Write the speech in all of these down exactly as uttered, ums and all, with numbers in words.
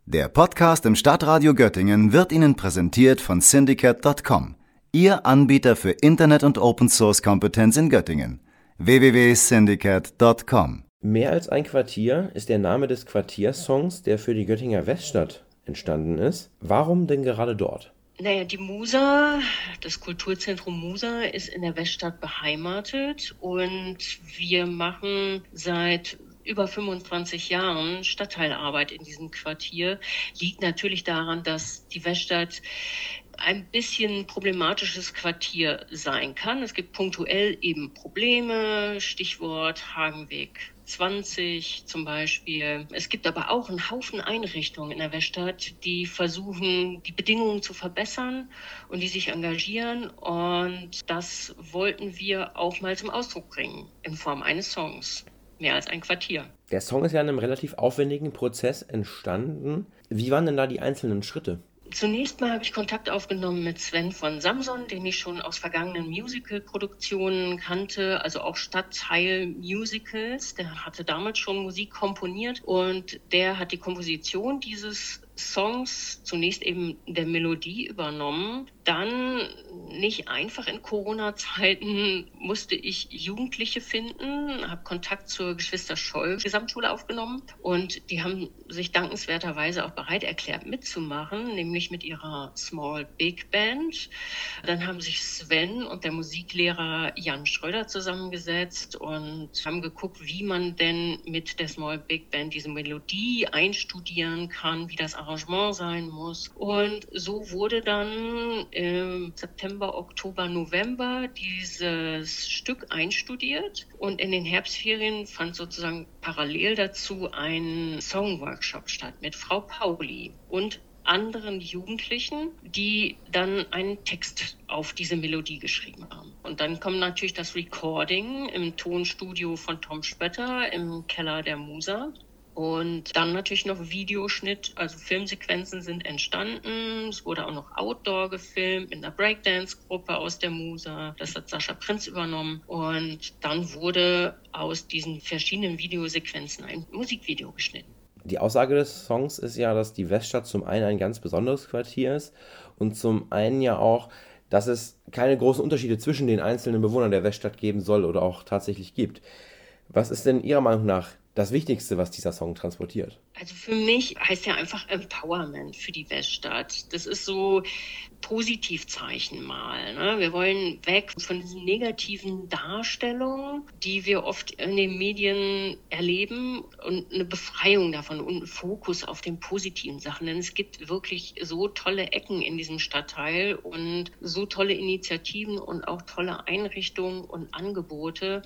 Der Podcast im Stadtradio Göttingen wird Ihnen präsentiert von Syndicate Punkt com, Ihr Anbieter für Internet- und Open-Source-Kompetenz in Göttingen. w w w punkt syndicate punkt com. Mehr als ein Quartier ist der Name des Quartiersongs, der für die Göttinger Weststadt entstanden ist. Warum denn gerade dort? Naja, die Musa, das Kulturzentrum Musa ist in der Weststadt beheimatet und wir machen seit über fünfundzwanzig Jahren Stadtteilarbeit in diesem Quartier. Liegt natürlich daran, dass die Weststadt ein bisschen problematisches Quartier sein kann. Es gibt punktuell eben Probleme, Stichwort Hagenweg zwanzig zum Beispiel. Es gibt aber auch einen Haufen Einrichtungen in der Weststadt, die versuchen, die Bedingungen zu verbessern und die sich engagieren. Und das wollten wir auch mal zum Ausdruck bringen in Form eines Songs. Mehr als ein Quartier. Der Song ist ja in einem relativ aufwendigen Prozess entstanden. Wie waren denn da die einzelnen Schritte? Zunächst mal habe ich Kontakt aufgenommen mit Sven von Samson, den ich schon aus vergangenen Musical-Produktionen kannte, also auch Stadtteil-Musicals. Der hatte damals schon Musik komponiert und der hat die Komposition dieses Songs zunächst eben der Melodie übernommen. Dann, nicht einfach in Corona-Zeiten, musste ich Jugendliche finden, habe Kontakt zur Geschwister-Scholl-Gesamtschule aufgenommen und die haben sich dankenswerterweise auch bereit erklärt mitzumachen, nämlich mit ihrer Small Big Band. Dann haben sich Sven und der Musiklehrer Jan Schröder zusammengesetzt und haben geguckt, wie man denn mit der Small Big Band diese Melodie einstudieren kann, wie das Arrangement sein muss. Und so wurde dann im September, Oktober, November dieses Stück einstudiert und in den Herbstferien fand sozusagen parallel dazu ein Songworkshop statt mit Frau Pauli und anderen Jugendlichen, die dann einen Text auf diese Melodie geschrieben haben. Und dann kommt natürlich das Recording im Tonstudio von Tom Spötter im Keller der Musa. Und dann natürlich noch Videoschnitt, also Filmsequenzen sind entstanden. Es wurde auch noch Outdoor gefilmt mit einer Breakdance-Gruppe aus der Musa. Das hat Sascha Prinz übernommen. Und dann wurde aus diesen verschiedenen Videosequenzen ein Musikvideo geschnitten. Die Aussage des Songs ist ja, dass die Weststadt zum einen ein ganz besonderes Quartier ist und zum einen ja auch, dass es keine großen Unterschiede zwischen den einzelnen Bewohnern der Weststadt geben soll oder auch tatsächlich gibt. Was ist denn Ihrer Meinung nach das Wichtigste, was dieser Song transportiert? Also für mich heißt ja einfach Empowerment für die Weststadt. Das ist so Positivzeichen mal. Ne? Wir wollen weg von diesen negativen Darstellungen, die wir oft in den Medien erleben und eine Befreiung davon und einen Fokus auf den positiven Sachen. Denn es gibt wirklich so tolle Ecken in diesem Stadtteil und so tolle Initiativen und auch tolle Einrichtungen und Angebote.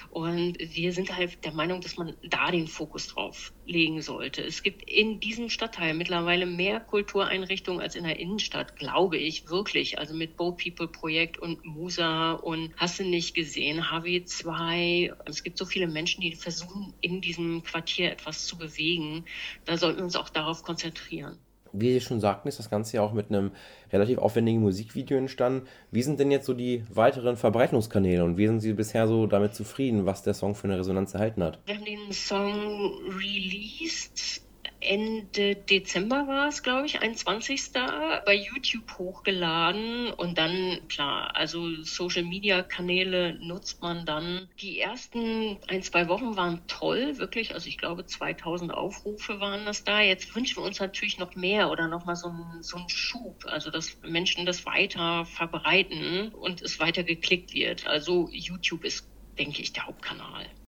Und wir sind halt der Meinung, dass man da den Fokus drauf legen sollte. Es gibt in diesem Stadtteil mittlerweile mehr Kultureinrichtungen als in der Innenstadt, glaube ich, wirklich. Also mit Boat People Projekt und Musa und hast du nicht gesehen, H W zwei. Es gibt so viele Menschen, die versuchen, in diesem Quartier etwas zu bewegen. Da sollten wir uns auch darauf konzentrieren. Wie Sie schon sagten, ist das Ganze ja auch mit einem relativ aufwendigen Musikvideo entstanden. Wie sind denn jetzt so die weiteren Verbreitungskanäle und wie sind Sie bisher so damit zufrieden, was der Song für eine Resonanz erhalten hat? Wir haben den Song released. Ende Dezember war es, glaube ich, einundzwanzigsten bei YouTube hochgeladen und dann, klar, also Social-Media-Kanäle nutzt man dann. Die ersten ein, zwei Wochen waren toll, wirklich, also ich glaube zweitausend Aufrufe waren das da. Jetzt wünschen wir uns natürlich noch mehr oder nochmal so einen so einen Schub, also dass Menschen das weiter verbreiten und es weiter geklickt wird. Also YouTube ist, denke ich, der Hauptkanal.